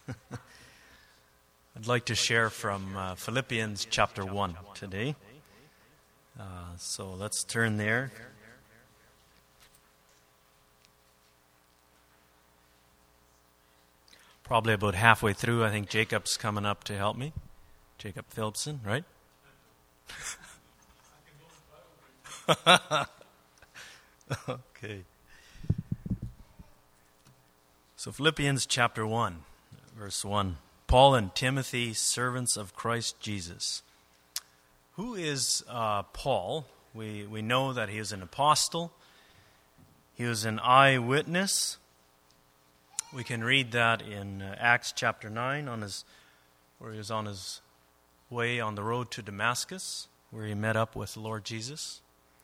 I'd like to share from Philippians chapter 1 today. So let's turn there. Probably about halfway through. I think Jacob's coming up to help me. Jacob Philipson, right? Okay. So Philippians chapter 1, verse 1. Paul and Timothy, servants of Christ Jesus. Who is Paul? We know that he is an apostle. He was an eyewitness. We can read that in Acts chapter 9, where he was on his way on the road to Damascus, where he met up with the Lord Jesus.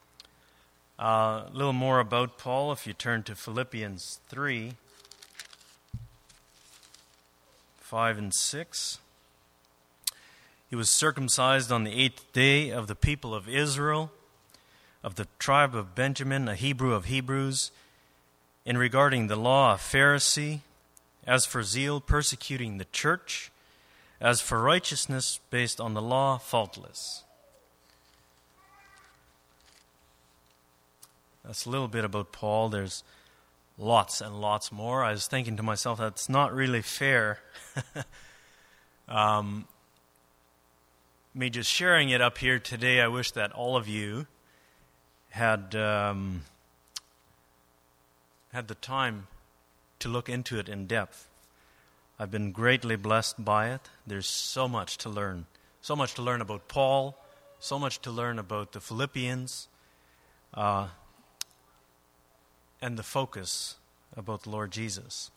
A little more about Paul, if you turn to Philippians 3, 5 and 6. He was circumcised on the 8th day of the people of Israel, of the tribe of Benjamin, a Hebrew of Hebrews, in regarding the law, a Pharisee, as for zeal, persecuting the church, as for righteousness based on the law, faultless. That's a little bit about Paul. There's lots and lots more. I was thinking to myself, that's not really fair. Me just sharing it up here today, I wish that all of you had the time to look into it in depth. I've been greatly blessed by it. There's so much to learn. So much to learn about Paul, so much to learn about the Philippians, and the focus about the Lord Jesus.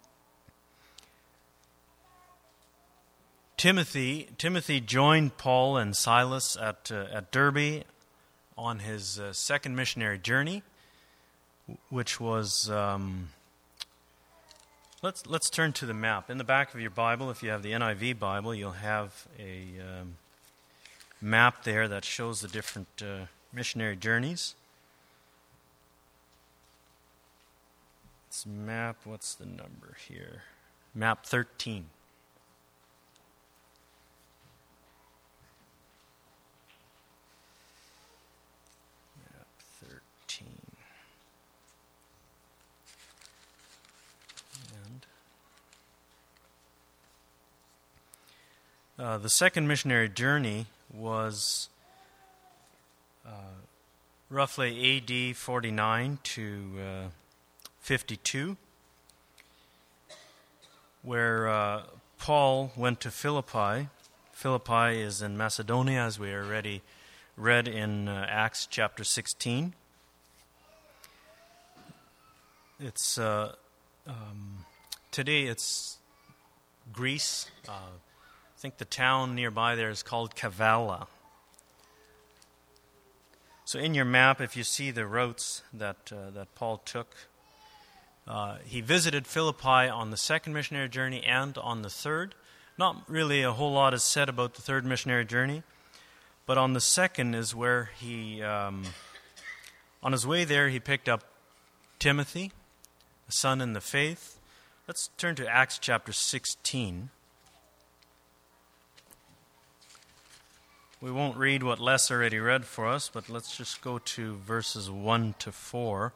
Timothy joined Paul and Silas at Derbe on his second missionary journey, which was... Let's turn to the map. In the back of your Bible, if you have the NIV Bible, you'll have a map there that shows the different missionary journeys. It's map, what's the number here? Map 13. Map 13. The second missionary journey was roughly AD 49 to 52, where Paul went to Philippi. Philippi is in Macedonia, as we already read in Acts chapter 16. It's today it's Greece. I think the town nearby there is called Kavala. So in your map, if you see the routes that Paul took, he visited Philippi on the second missionary journey and on the third. Not really a whole lot is said about the third missionary journey, but on the second is where he, on his way there, he picked up Timothy, a son in the faith. Let's turn to Acts chapter 16. We won't read what Les already read for us, but let's just go to verses 1 to 4.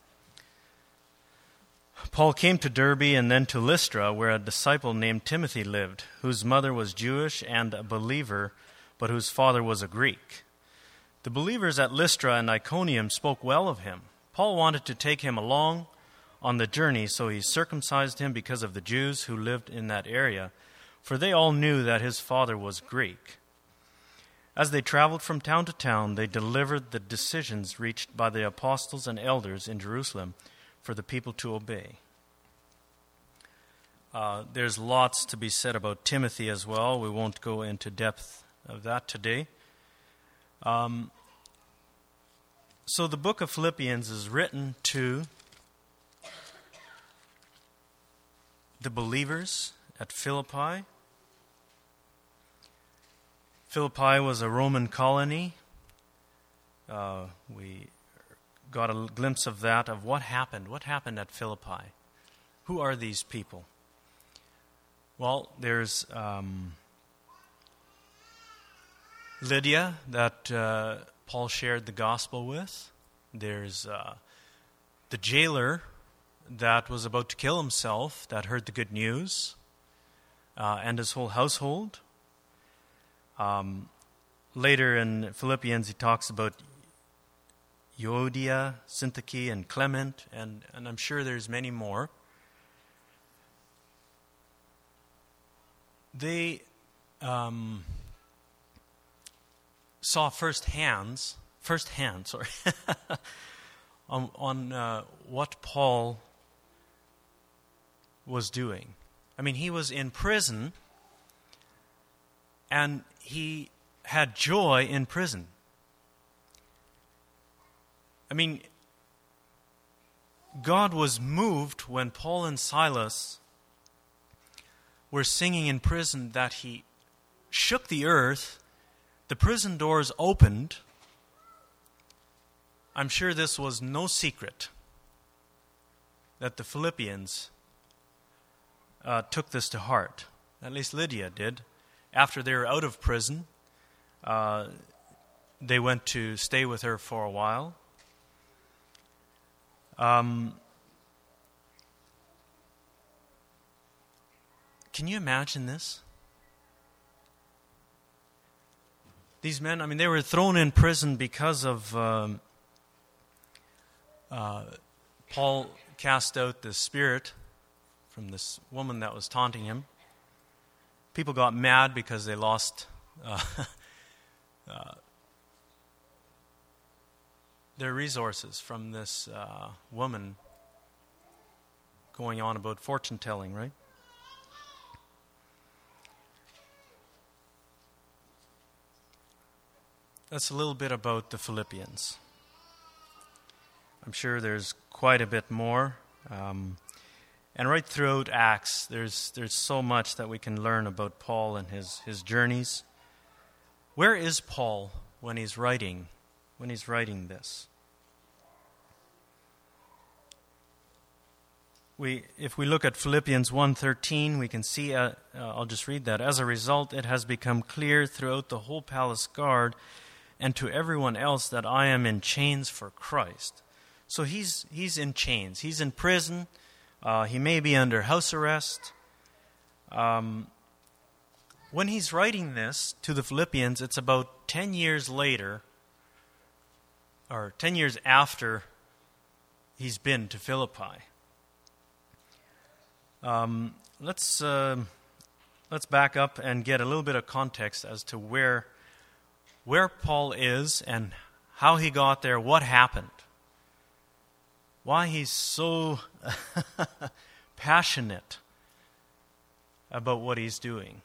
Paul came to Derbe and then to Lystra, where a disciple named Timothy lived, whose mother was Jewish and a believer, but whose father was a Greek. The believers at Lystra and Iconium spoke well of him. Paul wanted to take him along on the journey, so he circumcised him because of the Jews who lived in that area, for they all knew that his father was Greek. As they traveled from town to town, they delivered the decisions reached by the apostles and elders in Jerusalem for the people to obey. There's lots to be said about Timothy as well. We won't go into depth of that today. So the book of Philippians is written to the believers at Philippi. Philippi was a Roman colony. We got a glimpse of that, of what happened. What happened at Philippi? Who are these people? Well, there's Lydia that Paul shared the gospel with. There's the jailer that was about to kill himself that heard the good news, and his whole household. Later in Philippians, he talks about Euodia, Syntyche, and Clement, and I'm sure there's many more. They saw firsthand, on what Paul was doing. I mean, he was in prison, and he had joy in prison. I mean, God was moved when Paul and Silas were singing in prison that he shook the earth, the prison doors opened. I'm sure this was no secret that the Philippians took this to heart. At least Lydia did. After they were out of prison, they went to stay with her for a while. Can you imagine this? These men, I mean, they were thrown in prison because of Paul cast out the spirit from this woman that was taunting him. People got mad because they lost their resources from this woman going on about fortune telling, right? That's a little bit about the Philippians. I'm sure there's quite a bit more. And right throughout Acts, there's so much that we can learn about Paul and his journeys. Where is Paul when he's writing this? If we look at Philippians 1:13, we can see, I'll just read that. As a result, it has become clear throughout the whole palace guard and to everyone else that I am in chains for Christ. So he's in chains. He's in prison. He may be under house arrest. When he's writing this to the Philippians, it's about 10 years later, or 10 years after he's been to Philippi. Let's back up and get a little bit of context as to where Paul is and how he got there, what happened, why he's so passionate about what he's doing.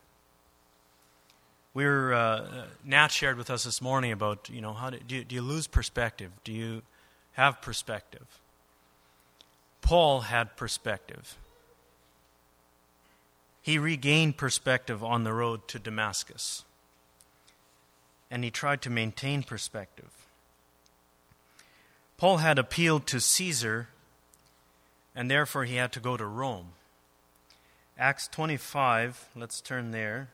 Nat shared with us this morning about, how do you lose perspective? Do you have perspective? Paul had perspective. He regained perspective on the road to Damascus, and he tried to maintain perspective. Paul had appealed to Caesar, and therefore he had to go to Rome. Acts 25, let's turn there.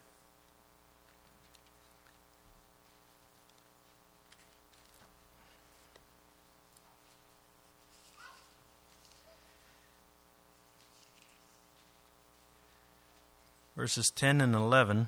Verses 10 and 11.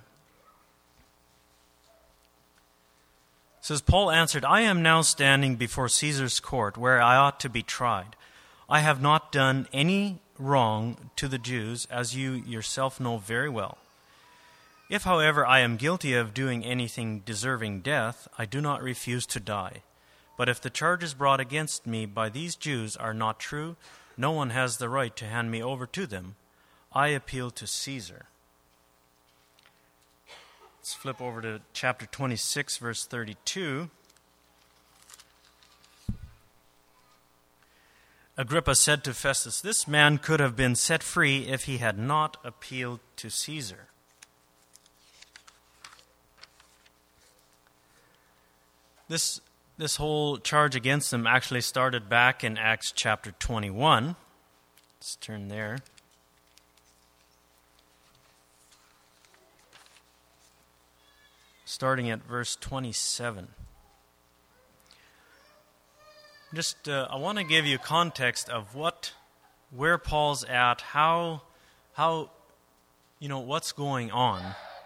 It says, Paul answered, I am now standing before Caesar's court, where I ought to be tried. I have not done any wrong to the Jews, as you yourself know very well. If, however, I am guilty of doing anything deserving death, I do not refuse to die. But if the charges brought against me by these Jews are not true, no one has the right to hand me over to them. I appeal to Caesar. Let's flip over to chapter 26, verse 32. Agrippa said to Festus, this man could have been set free if he had not appealed to Caesar. This whole charge against him actually started back in Acts chapter 21. Let's turn there. starting at verse 27. I want to give you context of where Paul's at, how what's going on.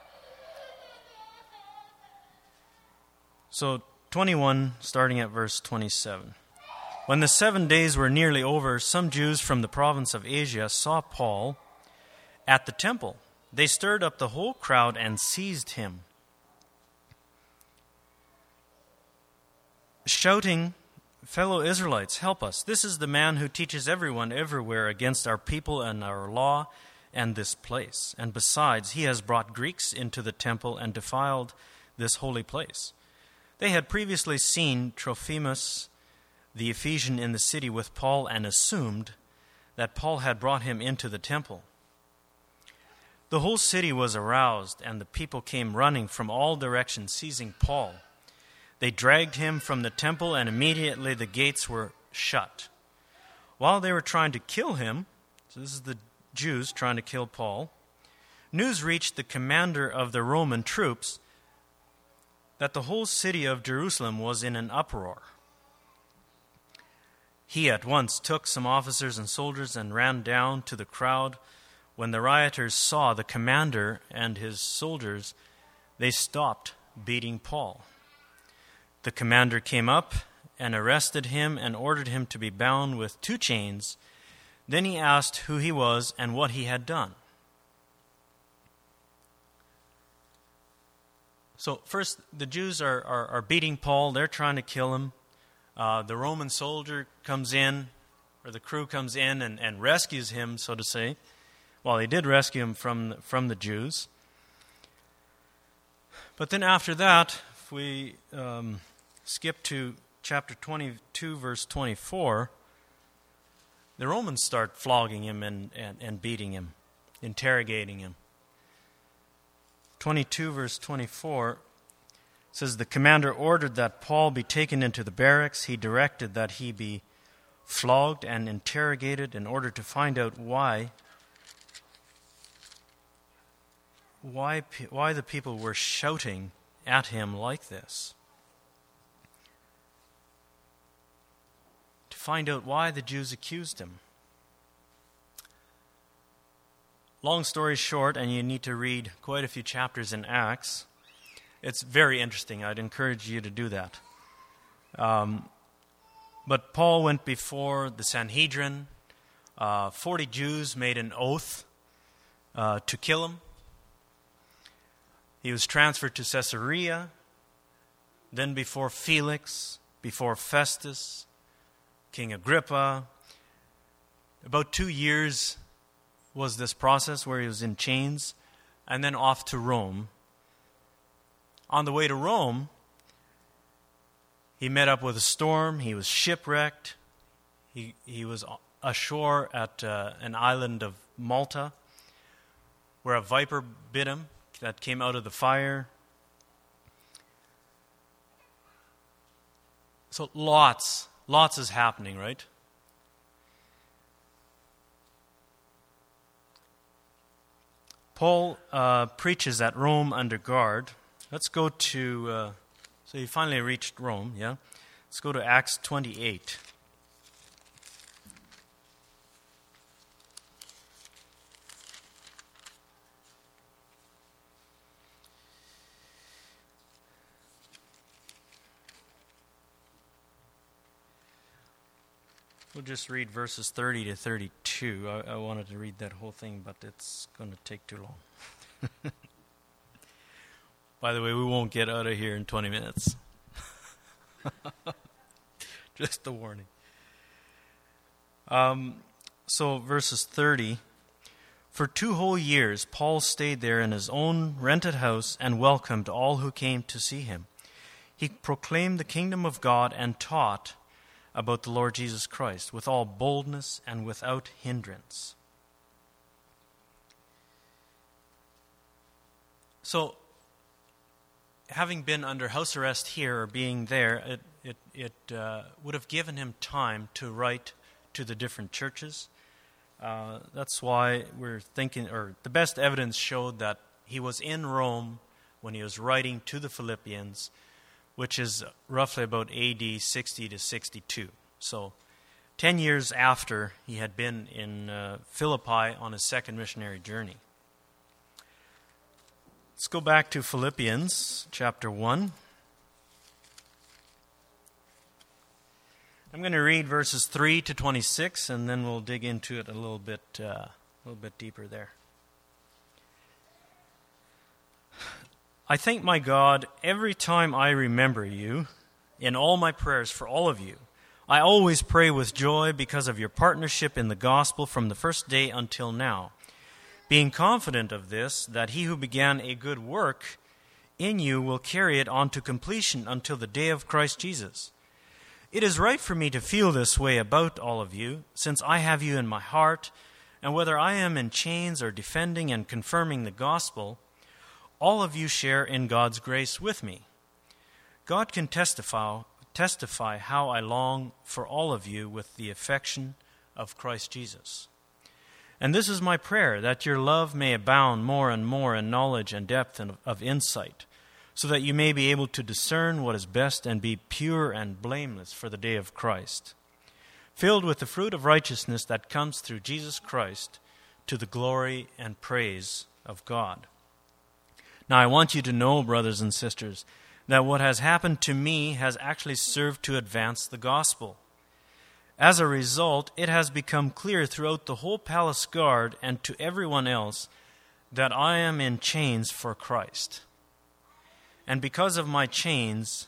So 21, starting at verse 27. When the 7 days were nearly over, some Jews from the province of Asia saw Paul at the temple. They stirred up the whole crowd and seized him, shouting, "Fellow Israelites, help us. This is the man who teaches everyone everywhere against our people and our law and this place. And besides, he has brought Greeks into the temple and defiled this holy place." They had previously seen Trophimus, the Ephesian, in the city with Paul and assumed that Paul had brought him into the temple. The whole city was aroused, and the people came running from all directions, seizing Paul. They dragged him from the temple, and immediately the gates were shut. While they were trying to kill him, so this is the Jews trying to kill Paul, news reached the commander of the Roman troops that the whole city of Jerusalem was in an uproar. He at once took some officers and soldiers and ran down to the crowd. When the rioters saw the commander and his soldiers, they stopped beating Paul. The commander came up and arrested him and ordered him to be bound with 2 chains. Then he asked who he was and what he had done. So first, the Jews are beating Paul. They're trying to kill him. The Roman soldier comes in, or the crew comes in and rescues him, so to say. Well, they did rescue him from the Jews. But then after that, if we skip to chapter 22, verse 24, the Romans start flogging him and beating him, interrogating him. 22, verse 24 says, "The commander ordered that Paul be taken into the barracks. He directed that he be flogged and interrogated in order to find out why the people were shouting at him like this. To find out why the Jews accused him. Long story short, and you need to read quite a few chapters in Acts. It's very interesting. I'd encourage you to do that. But Paul went before the Sanhedrin. 40 Jews made an oath to kill him. He was transferred to Caesarea, then before Felix, before Festus, King Agrippa. About 2 years was this process where he was in chains, and then off to Rome. On the way to Rome, he met up with a storm. He was shipwrecked. He was ashore at an island of Malta, where a viper bit him that came out of the fire. So lots is happening, right? Paul preaches at Rome under guard. Let's go to, so he finally reached Rome, yeah? Let's go to Acts 28. We'll just read verses 30 to 32. I wanted to read that whole thing, but it's going to take too long. By the way, we won't get out of here in 20 minutes. Just a warning. So verses 30. For 2 whole years, Paul stayed there in his own rented house and welcomed all who came to see him. He proclaimed the kingdom of God and taught about the Lord Jesus Christ with all boldness and without hindrance. So, having been under house arrest here or being there, it would have given him time to write to the different churches. That's why we're thinking, or the best evidence showed that he was in Rome when he was writing to the Philippians, which is roughly about AD 60 to 62. So 10 years after he had been in Philippi on his second missionary journey. Let's go back to Philippians chapter 1. I'm going to read verses 3 to 26, and then we'll dig into it a little bit deeper there. I thank my God every time I remember you in all my prayers for all of you. I always pray with joy because of your partnership in the gospel from the first day until now, being confident of this, that he who began a good work in you will carry it on to completion until the day of Christ Jesus. It is right for me to feel this way about all of you, since I have you in my heart, and whether I am in chains or defending and confirming the gospel, all of you share in God's grace with me. God can testify how I long for all of you with the affection of Christ Jesus. And this is my prayer, that your love may abound more and more in knowledge and depth of insight, so that you may be able to discern what is best and be pure and blameless for the day of Christ, filled with the fruit of righteousness that comes through Jesus Christ, to the glory and praise of God. Now I want you to know, brothers and sisters, that what has happened to me has actually served to advance the gospel. As a result, it has become clear throughout the whole palace guard and to everyone else that I am in chains for Christ. And because of my chains,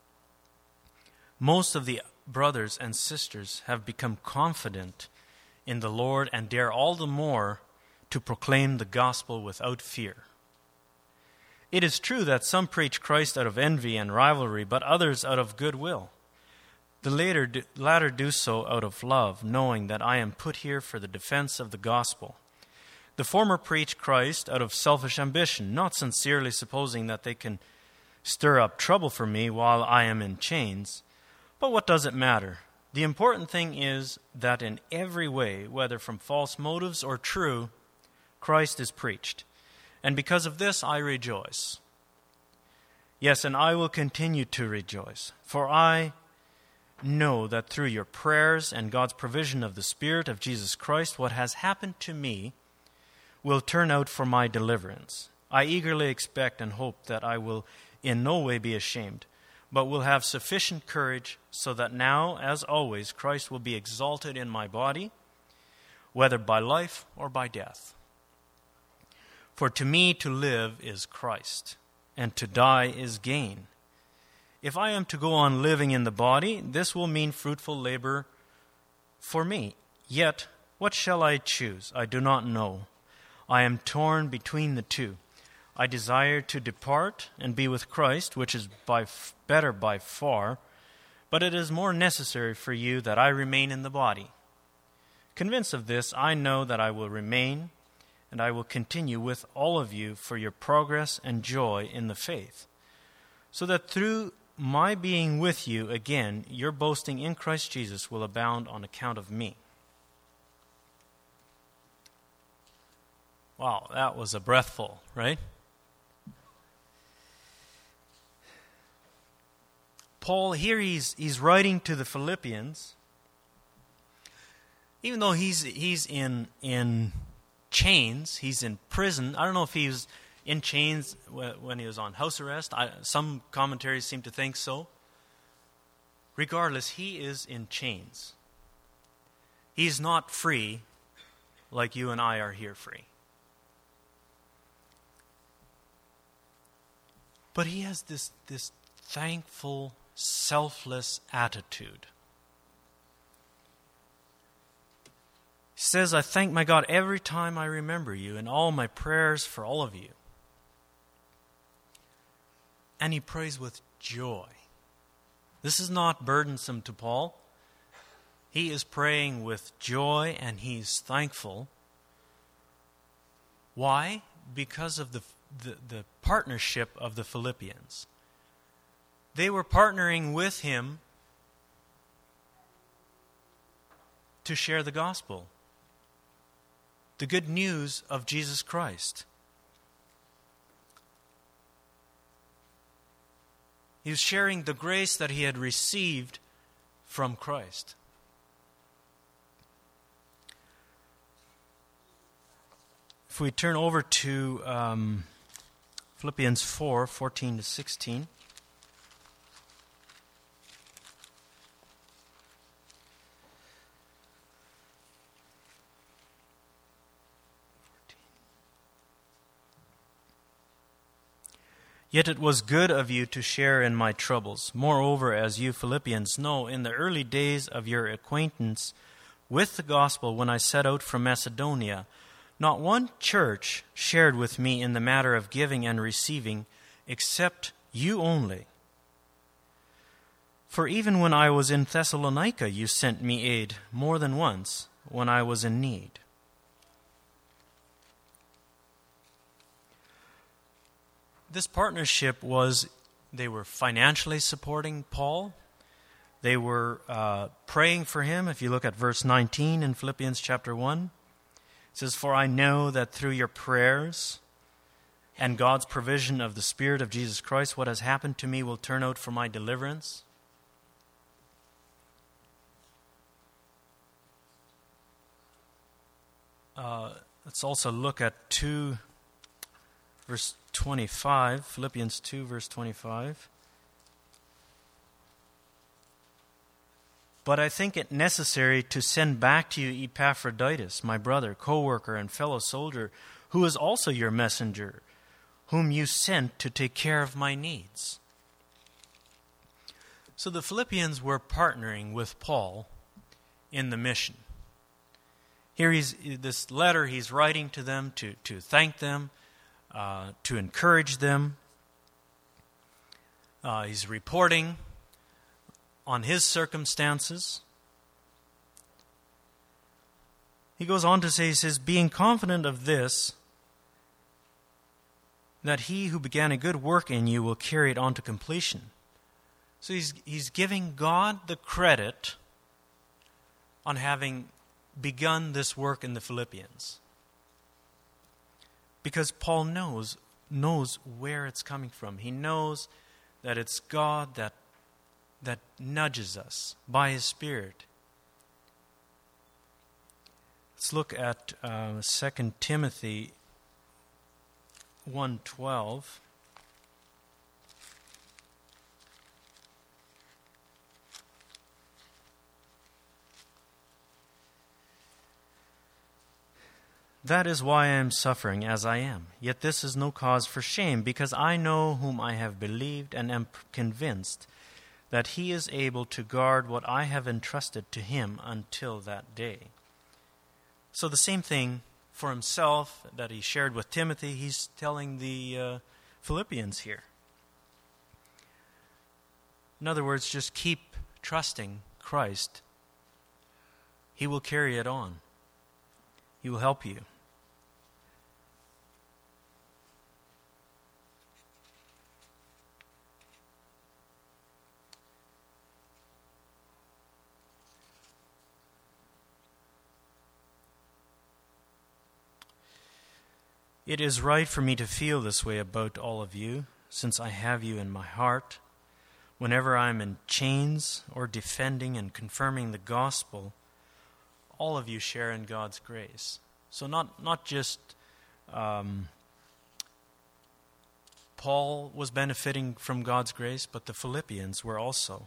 most of the brothers and sisters have become confident in the Lord and dare all the more to proclaim the gospel without fear. It is true that some preach Christ out of envy and rivalry, but others out of goodwill. The latter do so out of love, knowing that I am put here for the defense of the gospel. The former preach Christ out of selfish ambition, not sincerely supposing that they can stir up trouble for me while I am in chains. But what does it matter? The important thing is that in every way, whether from false motives or true, Christ is preached. And because of this I rejoice. Yes, and I will continue to rejoice, for I know that through your prayers and God's provision of the Spirit of Jesus Christ, what has happened to me will turn out for my deliverance. I eagerly expect and hope that I will in no way be ashamed, but will have sufficient courage, so that now, as always, Christ will be exalted in my body, whether by life or by death. For to me to live is Christ, and to die is gain. If I am to go on living in the body, this will mean fruitful labor for me. Yet, what shall I choose? I do not know. I am torn between the two. I desire to depart and be with Christ, which is better by far, but it is more necessary for you that I remain in the body. Convinced of this, I know that I will remain, and I will continue with all of you for your progress and joy in the faith, so that through my being with you again, your boasting in Christ Jesus will abound on account of me. Wow, that was a breathful, right? Paul, here he's writing to the Philippians, even though he's in chains, he's in prison. I don't know if he was in chains when he was on house arrest. Some commentaries seem to think so. Regardless, he is in chains. He's not free like you and I are here free. But he has this thankful, selfless attitude. He says, I thank my God every time I remember you in all my prayers for all of you. And he prays with joy. This is not burdensome to Paul. He is praying with joy and he's thankful. Why? Because of the partnership of the Philippians. They were partnering with him to share the gospel, the good news of Jesus Christ. He was sharing the grace that he had received from Christ. If we turn over to Philippians 4:14 to 16. Yet it was good of you to share in my troubles. Moreover, as you Philippians know, in the early days of your acquaintance with the gospel, when I set out from Macedonia, not one church shared with me in the matter of giving and receiving, except you only. For even when I was in Thessalonica, you sent me aid more than once when I was in need. This partnership they were financially supporting Paul. They were praying for him. If you look at verse 19 in Philippians chapter 1, it says, "For I know that through your prayers and God's provision of the Spirit of Jesus Christ, what has happened to me will turn out for my deliverance." Let's also look at 2 verse 25, Philippians 2, verse 25. "But I think it necessary to send back to you Epaphroditus, my brother, co-worker, and fellow soldier, who is also your messenger, whom you sent to take care of my needs." So the Philippians were partnering with Paul in the mission. Here this letter he's writing to them to thank them, to encourage them. He's reporting on his circumstances. He goes on to say, he says, "Being confident of this, that he who began a good work in you will carry it on to completion." So he's giving God the credit on having begun this work in the Philippians. Because Paul knows where it's coming from. He knows that it's God that nudges us by His Spirit. Let's look at 2 Timothy 1:12. "That is why I am suffering as I am. Yet this is no cause for shame, because I know whom I have believed and am convinced that He is able to guard what I have entrusted to Him until that day." So the same thing for himself that he shared with Timothy, he's telling the Philippians here. In other words, just keep trusting Christ. He will carry it on. He will help you. It is right for me to feel this way about all of you, since I have you in my heart. Whenever I am in chains or defending and confirming the gospel, all of you share in God's grace. So not just Paul was benefiting from God's grace, but the Philippians were also.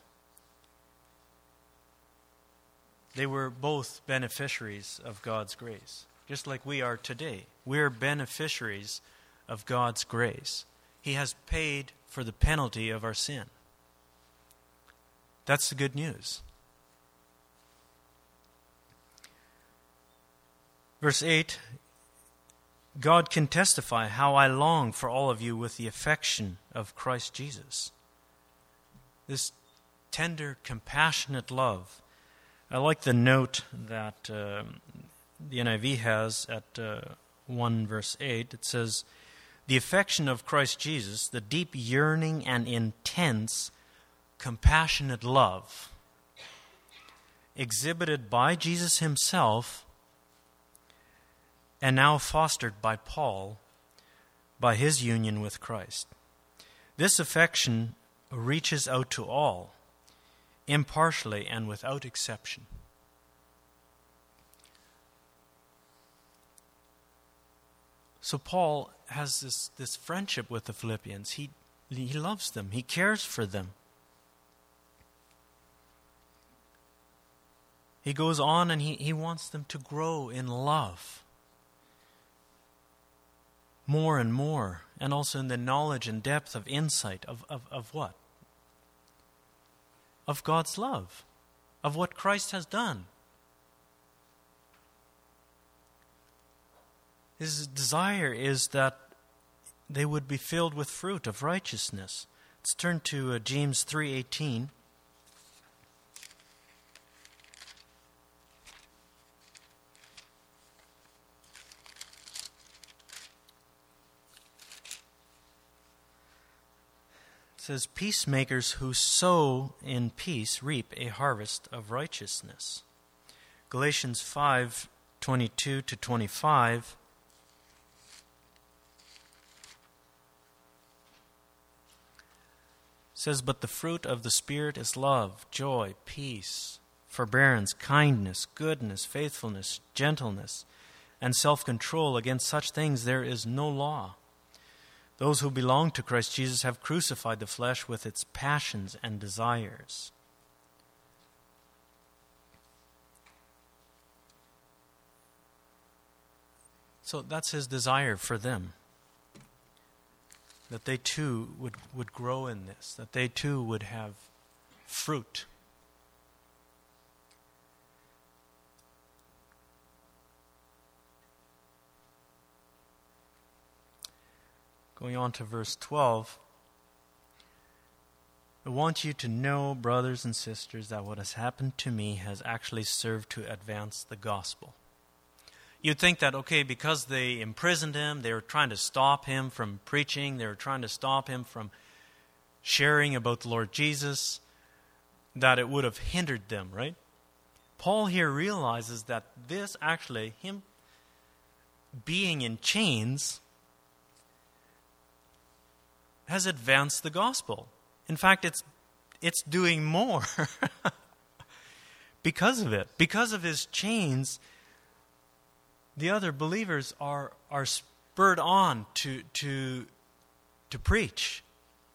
They were both beneficiaries of God's grace, just like we are today. We're beneficiaries of God's grace. He has paid for the penalty of our sin. That's the good news. Verse 8, God can testify how I long for all of you with the affection of Christ Jesus. This tender, compassionate love. I like the note that the NIV has at 1 verse 8. It says, the affection of Christ Jesus, the deep yearning and intense, compassionate love exhibited by Jesus himself and now fostered by Paul by his union with Christ. This affection reaches out to all, impartially and without exception. So Paul has this friendship with the Philippians. He loves them. He cares for them. He goes on and he wants them to grow in love more and more, and also in the knowledge and depth of insight of what? Of God's love, of what Christ has done. His desire is that they would be filled with fruit of righteousness. Let's turn to James 3:18. It says, peacemakers who sow in peace reap a harvest of righteousness. Galatians 5:22-25 says, but the fruit of the Spirit is love, joy, peace, forbearance, kindness, goodness, faithfulness, gentleness, and self-control. Against such things there is no law. Those who belong to Christ Jesus have crucified the flesh with its passions and desires. So that's his desire for them. That they too would grow in this. That they too would have fruit. Going on to verse 12. I want you to know, brothers and sisters, that what has happened to me has actually served to advance the gospel. You'd think that, okay, because they imprisoned him, they were trying to stop him from preaching, they were trying to stop him from sharing about the Lord Jesus, that it would have hindered them, right? Paul here realizes that this actually, him being in chains, has advanced the gospel. In fact, it's doing more because of it. Because of his chains, the other believers are spurred on to preach,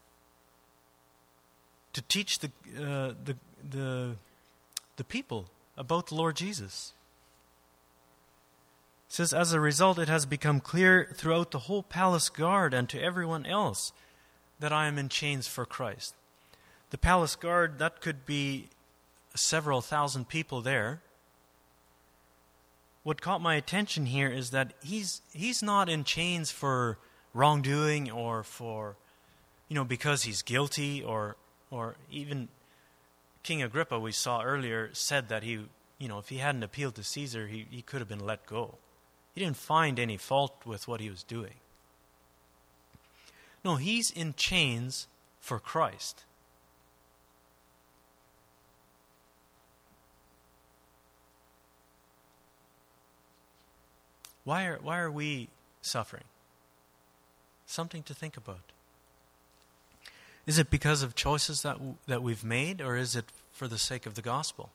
to teach the people about the Lord Jesus. It says, as a result, it has become clear throughout the whole palace guard and to everyone else that I am in chains for Christ. The palace guard, that could be several thousand people there. What caught my attention here is that he's not in chains for wrongdoing or for, because he's guilty or even King Agrippa, we saw earlier, said that he, if he hadn't appealed to Caesar, he could have been let go. He didn't find any fault with what he was doing. No, he's in chains for Christ. Why are we suffering? Something to think about. Is it because of choices that we've made, or is it for the sake of the gospel?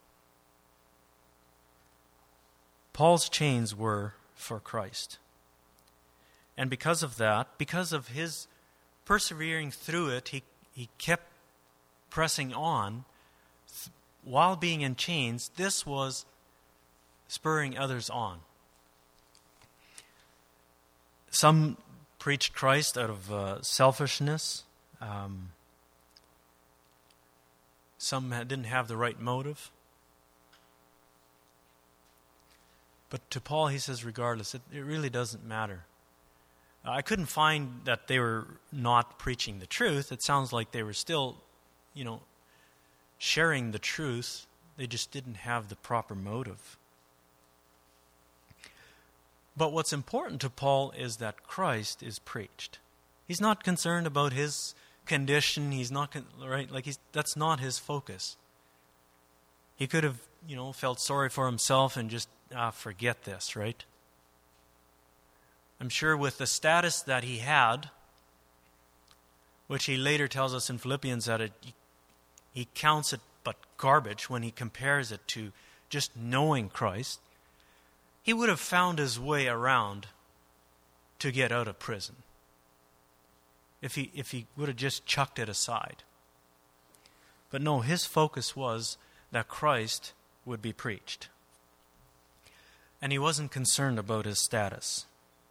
Paul's chains were for Christ. And because of that, because of his persevering through it, he kept pressing on while being in chains. This was spurring others on. Some preached Christ out of selfishness. Some didn't have the right motive. But to Paul, he says, regardless, it really doesn't matter. I couldn't find that they were not preaching the truth. It sounds like they were still, sharing the truth. They just didn't have the proper motive. But what's important to Paul is that Christ is preached. He's not concerned about his condition. He's not that's not his focus. He could have, felt sorry for himself and just forget this, right? I'm sure with the status that he had, which he later tells us in Philippians that he counts it but garbage when he compares it to just knowing Christ, he would have found his way around to get out of prison if he would have just chucked it aside. But no, his focus was that Christ would be preached. And he wasn't concerned about his status.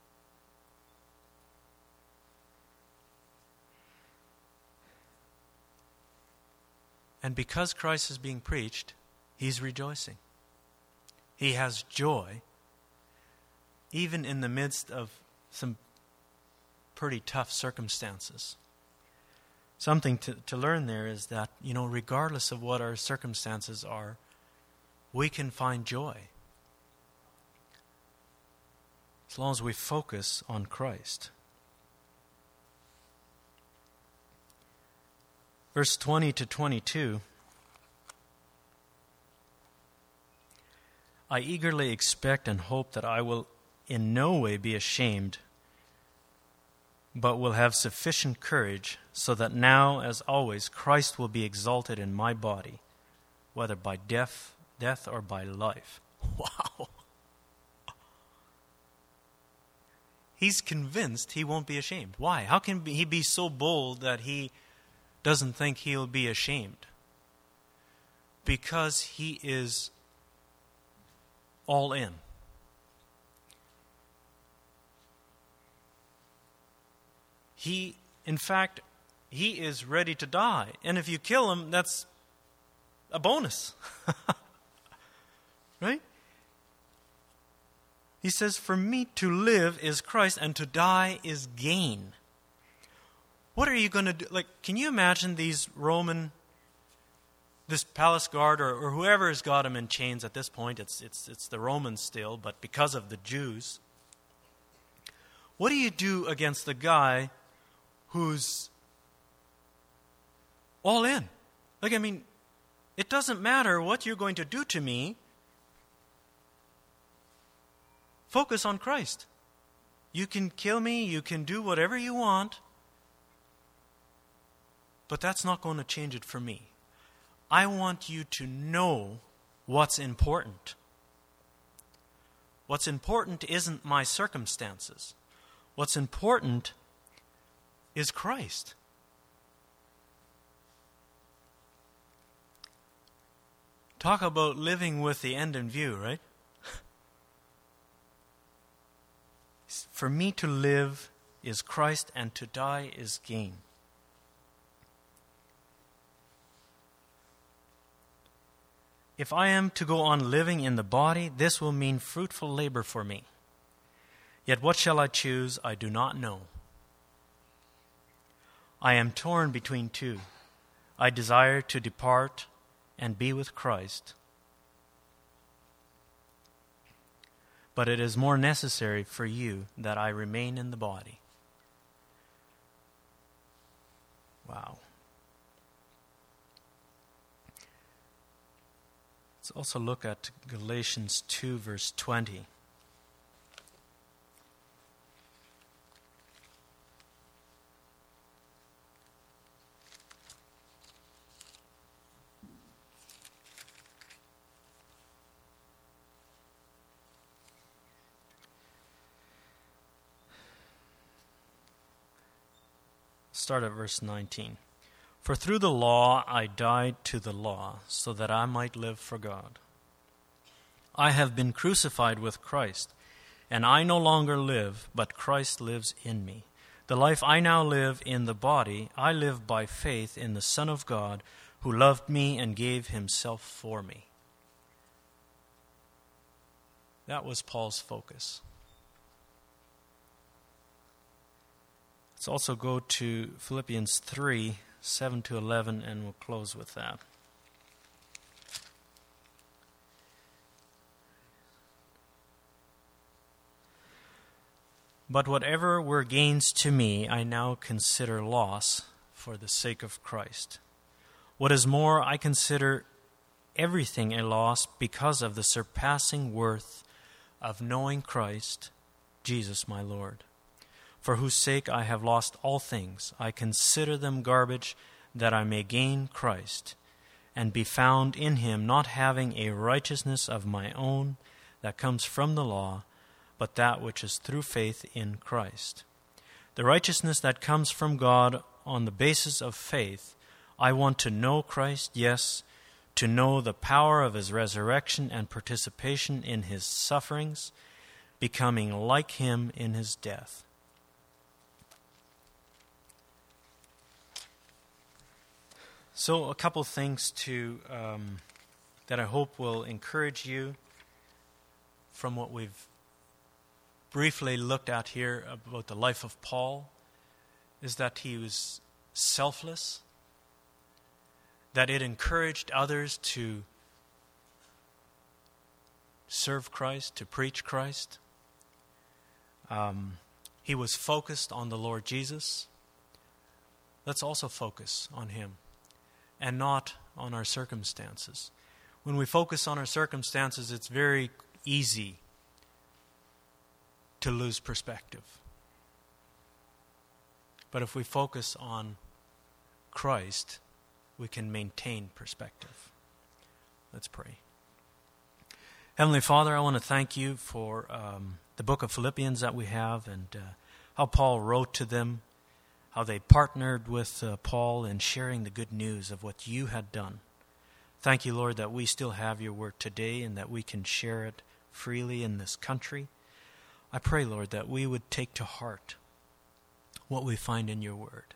And because Christ is being preached, he's rejoicing. He has joy, even in the midst of some pretty tough circumstances. Something to learn there is that, regardless of what our circumstances are, we can find joy as long as we focus on Christ. Verse 20 to 22, I eagerly expect and hope that I will in no way be ashamed, but will have sufficient courage, so that now, as always, Christ will be exalted in my body, whether by death or by life. Wow! He's convinced he won't be ashamed. Why? How can he be so bold that he doesn't think he'll be ashamed? Because he is all in. In fact, he is ready to die. And if you kill him, that's a bonus. Right? He says, for me to live is Christ and to die is gain. What are you going to do? Can you imagine this palace guard or whoever has got him in chains at this point? It's the Romans still, but because of the Jews. What do you do against the guy who's all in? It doesn't matter what you're going to do to me. Focus on Christ. You can kill me, you can do whatever you want, but that's not going to change it for me. I want you to know what's important. What's important isn't my circumstances. What's important is Christ. Talk about living with the end in view, right? For me to live is Christ, and to die is gain. If I am to go on living in the body, this will mean fruitful labor for me. Yet what shall I choose? I do not know. I am torn between two. I desire to depart and be with Christ. But it is more necessary for you that I remain in the body. Wow. Let's also look at Galatians 2, verse 20. Start at verse 19. For through the law I died to the law, so that I might live for God. I have been crucified with Christ, and I no longer live, but Christ lives in me. The life I now live in the body, I live by faith in the Son of God, who loved me and gave himself for me. That was Paul's focus. Let's also go to Philippians 3, 7 to 11, and we'll close with that. But whatever were gains to me, I now consider loss for the sake of Christ. What is more, I consider everything a loss because of the surpassing worth of knowing Christ, Jesus my Lord. for whose sake I have lost all things. I consider them garbage, that I may gain Christ, and be found in him, not having a righteousness of my own that comes from the law, but that which is through faith in Christ. The righteousness that comes from God on the basis of faith. I want to know Christ, yes, to know the power of his resurrection and participation in his sufferings, becoming like him in his death. So a couple things that I hope will encourage you from what we've briefly looked at here about the life of Paul, is that he was selfless, that it encouraged others to serve Christ, to preach Christ. He was focused on the Lord Jesus. Let's also focus on him and not on our circumstances. When we focus on our circumstances, it's very easy to lose perspective. But if we focus on Christ, we can maintain perspective. Let's pray. Heavenly Father, I want to thank you for the book of Philippians that we have, and how Paul wrote to them, how they partnered with Paul in sharing the good news of what you had done. Thank you, Lord, that we still have your word today and that we can share it freely in this country. I pray, Lord, that we would take to heart what we find in your word,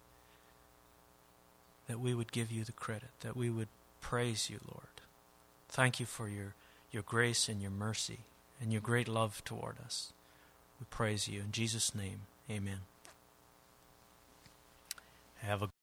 that we would give you the credit, that we would praise you, Lord. Thank you for your grace and your mercy and your great love toward us. We praise you. In Jesus' name, amen. Have a